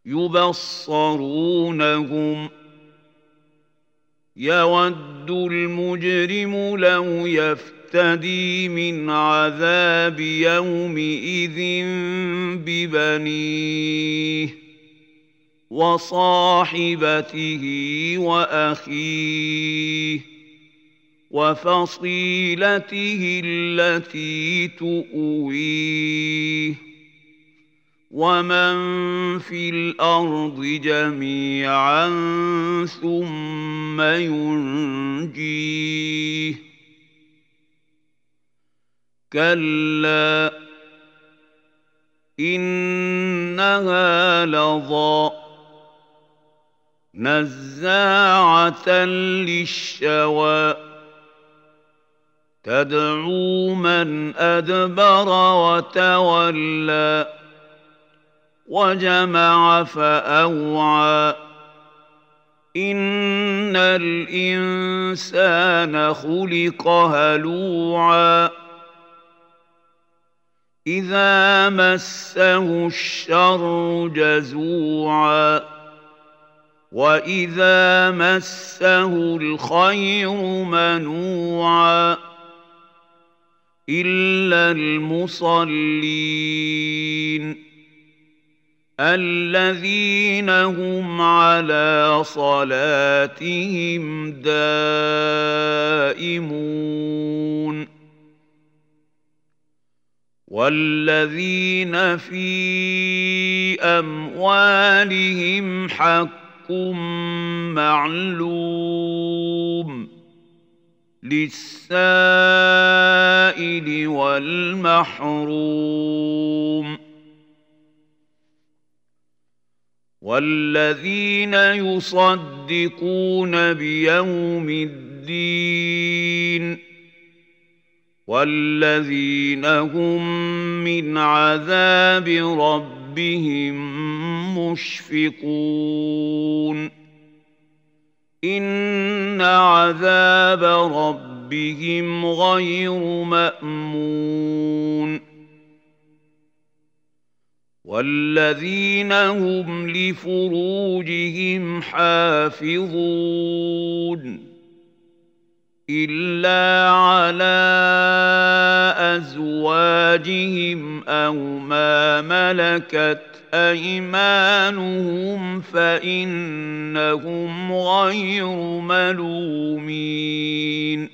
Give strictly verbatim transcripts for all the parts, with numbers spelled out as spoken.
يبصرونهم يود المجرم لو يفتدي من عذاب يومئذ ببنيه وصاحبته وأخيه وفصيلته التي تؤويه ومن في الأرض جميعا ثم ينجيه كلا إنها لظى نزاعة للشوى تدعو من أدبر وتولى وجمع فأوعى إن الإنسان خلق هلوعا إذا مسه الشر جزوعا وإذا مسه الخير منوعا إلا المصلين الذين هم على صلاتهم دائمون والذين في أموالهم حق معلوم للسائل والمحروم والذين يصدقون بيوم الدين والذين هم من عذاب ربهم مشفقون إن عذاب ربهم غير مأمون والذين هم لفروجهم حافظون إلا على أزواجهم أو ما ملكت أيمانهم فإنهم غير ملومين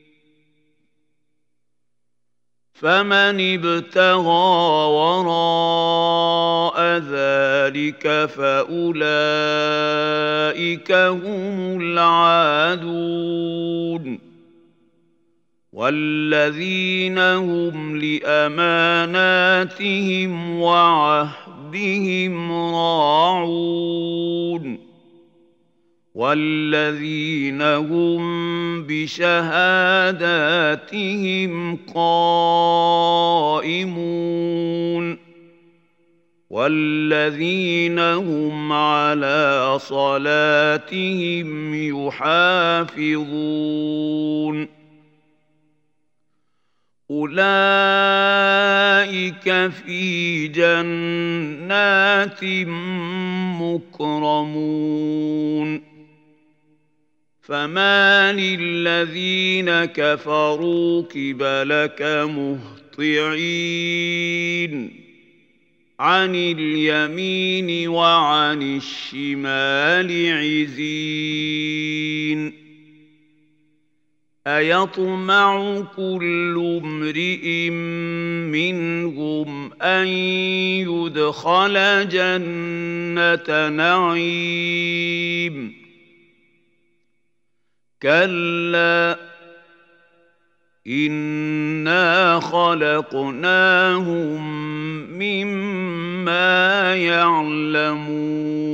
فمن ابتغى وراء ذلك فأولئك هم العادون والذين هم لأماناتهم وعهدهم راعون والذين هم بشهاداتهم قائمون والذين هم على صلاتهم يحافظون أولئك في جنات مكرمون فما للذين كفروا قبلك مهطعين عن اليمين وعن الشمال عزين أيطمع كل امرئ منهم أن يدخل جنة نعيم كلا إنا خلقناهم مما يعلمون